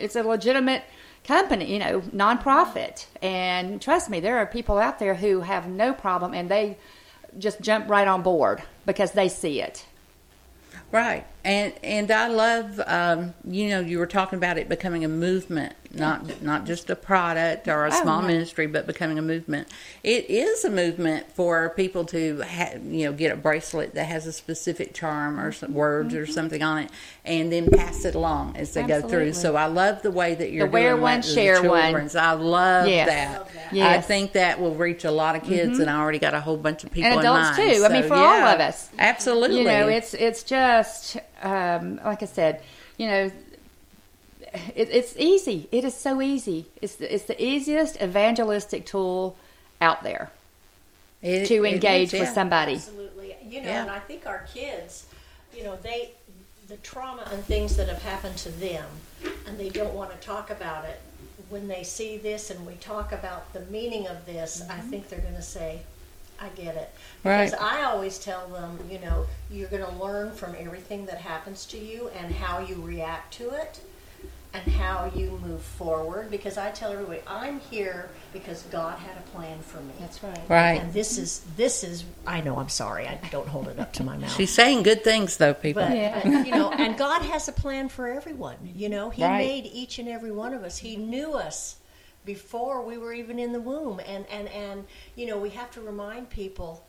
company, you know, nonprofit. And trust me, there are people out there who have no problem, and they just jump right on board because they see it. Right. And I love, you know, you were talking about it becoming a movement, not just a product or a small ministry, but becoming a movement. It is a movement for people to, you know, get a bracelet that has a specific charm or some words or something on it, and then pass it along as they go through. So I love the way that you're doing wear one, share one. I love that. Yes. I think that will reach a lot of kids, and I already got a whole bunch of people and adults in mind. too. I mean, for all of us, absolutely. You know, it's just like I said, you know, it's easy. It is so easy. It's the easiest evangelistic tool out there to engage with somebody. Absolutely. You know, and I think our kids, you know, the trauma and things that have happened to them, and they don't want to talk about it. When they see this and we talk about the meaning of this, I think they're going to say, I get it. Because I always tell them, you know, you're going to learn from everything that happens to you and how you react to it and how you move forward. Because I tell everybody, I'm here because God had a plan for me. That's right. Right. And this is I know, I'm sorry, I don't hold it up to my mouth. She's saying good things, though, people. But, you know, and God has a plan for everyone. You know, He made each and every one of us. He knew us before we were even in the womb. And you know, we have to remind people,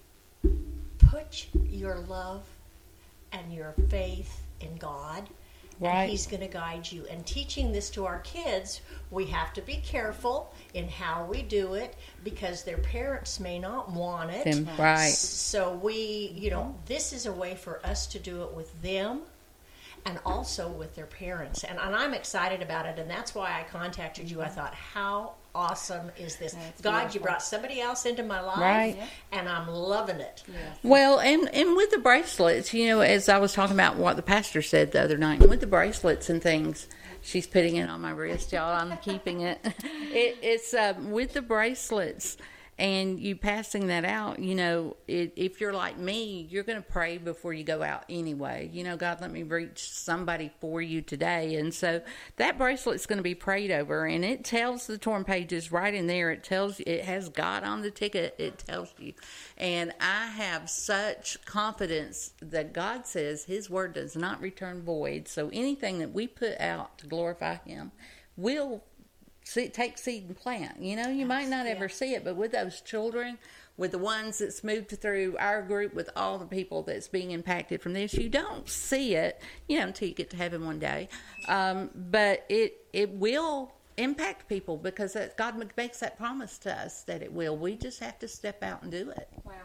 put your love and your faith in God. And He's going to guide you. And teaching this to our kids, we have to be careful in how we do it because their parents may not want it. Right. So we, you know, this is a way for us to do it with them and also with their parents. And I'm excited about it, and that's why I contacted you. I thought, how awesome is this? God, you brought somebody else into my life, and I'm loving it. Well, and with the bracelets, you know, as I was talking about what the pastor said the other night, and with the bracelets and things, she's putting it on my wrist, y'all. I'm keeping it. It's with the bracelets and you passing that out, you know, if you're like me, you're going to pray before you go out anyway. You know, God, let me reach somebody for you today. And so that bracelet's going to be prayed over, and it tells the Torn Pages right in there. It tells you, it has God on the ticket. It tells you. And I have such confidence that God says His word does not return void. So anything that we put out to glorify Him will take seed and plant. You know, you might not ever see it, but with those children, with the ones that's moved through our group, with all the people that's being impacted from this, you don't see it, you know, until you get to heaven one day. But it will impact people because God makes that promise to us that it will. We just have to step out and do it. Wow.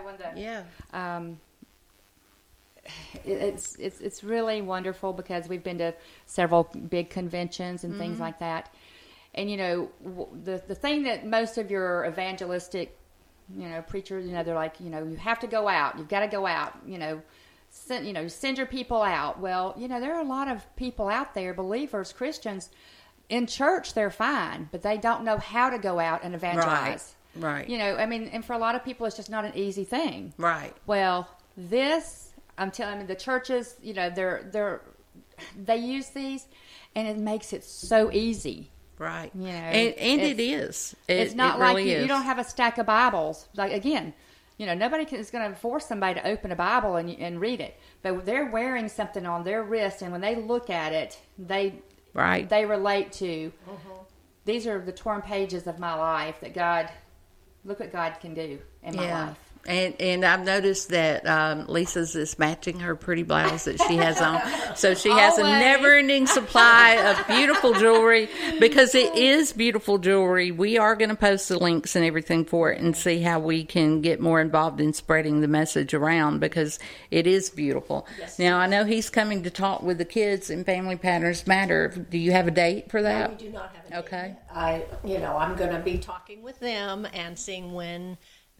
It's really wonderful because we've been to several big conventions and things like that. And, you know, the thing that most of your evangelistic, you know, preachers, you know, they're like, you know, you have to go out. You've got to go out, send your people out. Well, you know, there are a lot of people out there, believers, Christians, in church, they're fine, but they don't know how to go out and evangelize. Right. You know, I mean, and for a lot of people, it's just not an easy thing. Right. Well, I'm telling you, the churches, you know, they use these, and it makes it so easy. Right. You know, and it is. It's not really like is. You don't have a stack of Bibles. Like, again, you know, nobody is going to force somebody to open a Bible and read it. But they're wearing something on their wrist, and when they look at it, they relate to, these are the torn pages of my life that look what God can do in my life. And I've noticed that Lisa's is matching her pretty blouse that she has on. So she has a never-ending supply of beautiful jewelry because it is beautiful jewelry. We are going to post the links and everything for it and see how we can get more involved in spreading the message around because it is beautiful. Yes. Now, I know he's coming to talk with the kids in Family Patterns Matter. Do you have a date for that? No, we do not have a date. Okay. I'm going to be talking with them and seeing when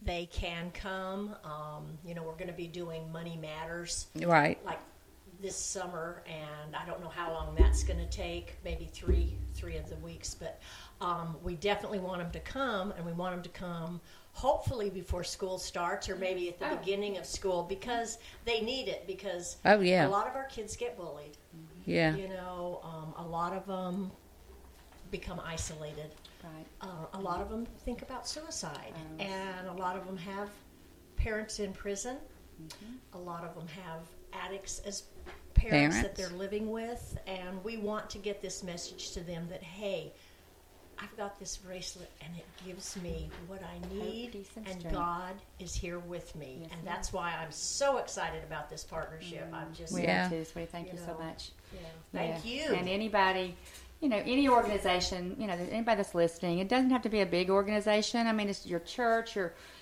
they can come. We're going to be doing Money Matters. Right. Like this summer, and I don't know how long that's going to take, maybe three of the weeks, but we definitely want them to come, and we want them to come hopefully before school starts or maybe at the beginning of school, because they need it, because a lot of our kids get bullied. Yeah. A lot of them become isolated. Right. A lot of them think about suicide, and a lot of them have parents in prison. A lot of them have addicts as parents that they're living with, and we want to get this message to them that, hey, I've got this bracelet and it gives me what I need, and God is here with me. Yes, and that's why I'm so excited about this partnership. I'm just we are too, sweetie. Thank you so much. Thank you. And anybody, any organization, anybody that's listening, it doesn't have to be a big organization. I mean, it's your church,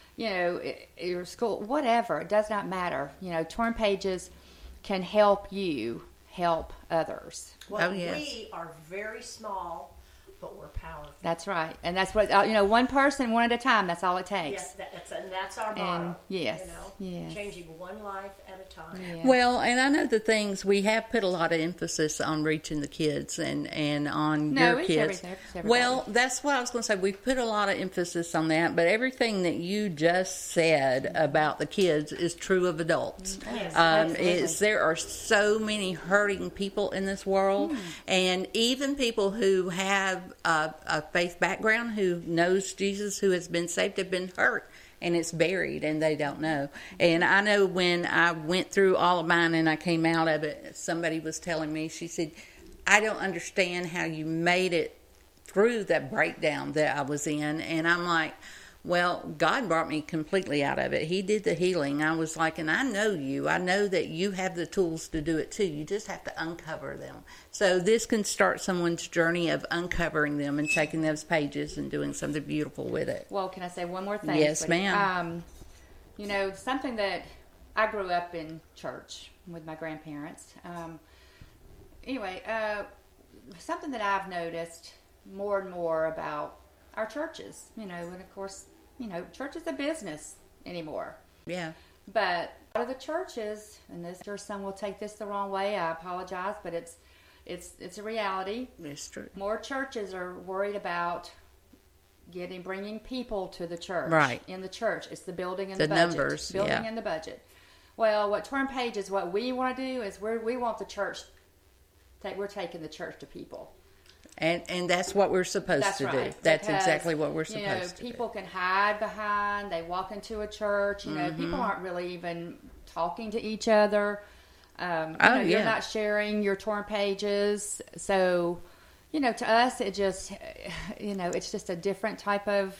your school, whatever. It does not matter. Torn Pages can help you help others. Well, we are very small, but we're powerful. That's right. And that's what, one person, one at a time, that's all it takes. Yes, that's our motto. Yes. Changing one life at a time. Yeah. Well, and I know the things, we have put a lot of emphasis on reaching the kids and on your kids. Everybody. Well, that's what I was going to say. We've put a lot of emphasis on that, but everything that you just said about the kids is true of adults. Yes, there are so many hurting people in this world, and even people who have a faith background, who knows Jesus, who has been saved, have been hurt, and it's buried and they don't know. And I know when I went through all of mine and I came out of it, somebody was telling me, she said, I don't understand how you made it through that breakdown that I was in. And I'm like, well, God brought me completely out of it. He did the healing. I was like, and I know you. I know that you have the tools to do it too. You just have to uncover them. So this can start someone's journey of uncovering them and taking those pages and doing something beautiful with it. Well, can I say one more thing? Yes, ma'am. Something that I grew up in church with my grandparents. Something that I've noticed more and more about our churches, and of course, church is a business anymore. Yeah. But a lot of the churches, and some will take this the wrong way, I apologize, but it's a reality. It's true. More churches are worried about bringing people to the church. Right. In the church, it's the building and the budget. Numbers, building and the budget. Well, what Torn Pages, what we want to do is we want the church. We're taking the church to people. And that's what we're supposed to do. That's exactly what we're supposed to do. People can hide behind. They walk into a church. People aren't really even talking to each other. You're not sharing your Torn Pages. So, to us, it just, it's just a different type of.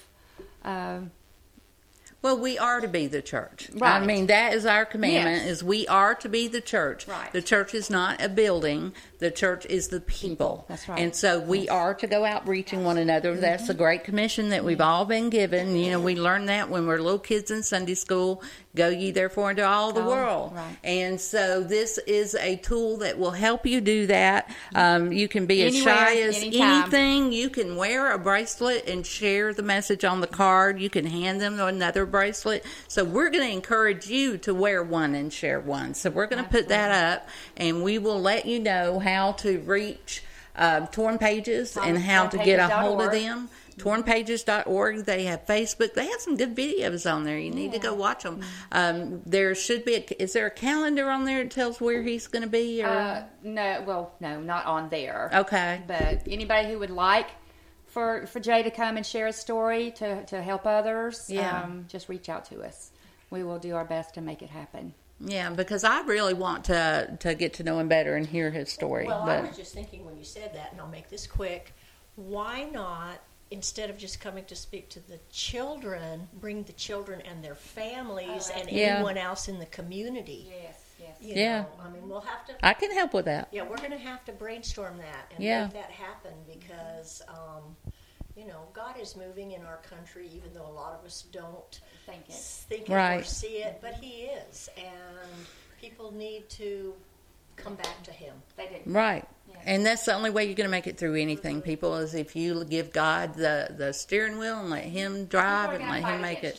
Well, we are to be the church. Right. I mean, that is our commandment, Yes. is we are to be the church. Right. The church is not a building. The church is the people. That's right. And so we are to go out reaching one another. That's the Great Commission that we've all been given. We learn that when we're little kids in Sunday school. Go ye therefore into all the world. Right. And so this is a tool that will help you do that. You can be Anywhere, as shy as anytime. anything. You can wear a bracelet and share the message on the card. You can hand them another bracelet. So we're going to encourage you to wear one and share one. So we're going to put that up, and we will let you know how to reach Torn Pages and how to get a hold of them. TornPages.org. They have Facebook. They have some good videos on there. You need to go watch them. There should be is there a calendar on there that tells where he's going to be? Or? No, not on there. Okay. But anybody who would like for Jay to come and share his story to help others, just reach out to us. We will do our best to make it happen. Yeah, because I really want to get to know him better and hear his story. Well, I was just thinking when you said that, and I'll make this quick, why not, instead of just coming to speak to the children, bring the children and their families and anyone else in the community? Yes. You know, I mean, we'll have to. I can help with that. Yeah, we're going to have to brainstorm that and make that happen because, God is moving in our country, even though a lot of us don't think it or see it, but He is, and people need to come back to Him. They do. Right. And that's the only way you're going to make it through anything, people, is if you give God the steering wheel and let Him drive and let Him make it.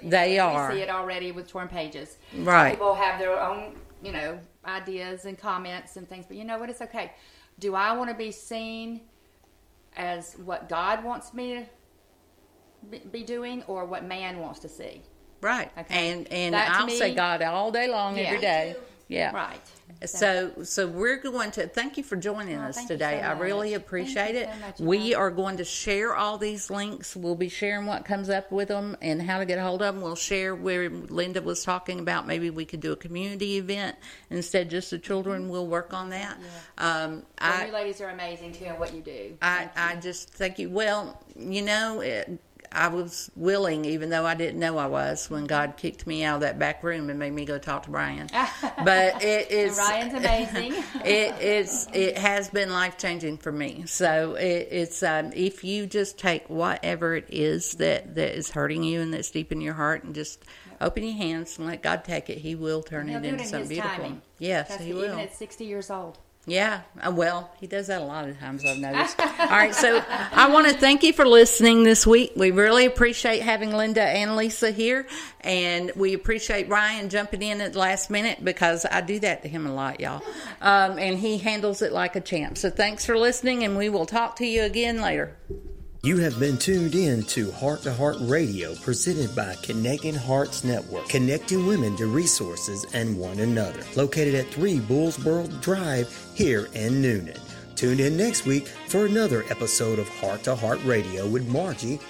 They are. We see it already with Torn Pages. Right. People have their own, ideas and comments and things, but you know what? It's okay. Do I want to be seen as what God wants me to be doing, or what man wants to see? Right. Okay. And I'll say God all day long, every day. Yeah. Right. So we're going to thank you for joining us today. So I really appreciate it. So we are going to share all these links. We'll be sharing what comes up with them and how to get a hold of them. We'll share where Linda was talking about. Maybe we could do a community event instead of just the children. We'll work on that. Yeah. You ladies are amazing too, and what you do. I just thank you. Well, I was willing, even though I didn't know I was, when God kicked me out of that back room and made me go talk to Brian. But it's Ryan's amazing. it has been life changing for me. So it's if you just take whatever it is that is hurting you and that's deep in your heart, and just open your hands and let God take it, He will turn it into something beautiful. Timing. Yes, He will. Even at 60 years old. Yeah, well, He does that a lot of times, I've noticed. All right, so I want to thank you for listening this week. We really appreciate having Linda and Lisa here, and we appreciate Ryan jumping in at the last minute, because I do that to him a lot, y'all. And he handles it like a champ. So thanks for listening, and we will talk to you again later. You have been tuned in to Heart to Heart Radio, presented by Connecting Hearts Network, connecting women to resources and one another. Located at 3 Bullsboro Drive here in Noonan. Tune in next week for another episode of Heart to Heart Radio with Margie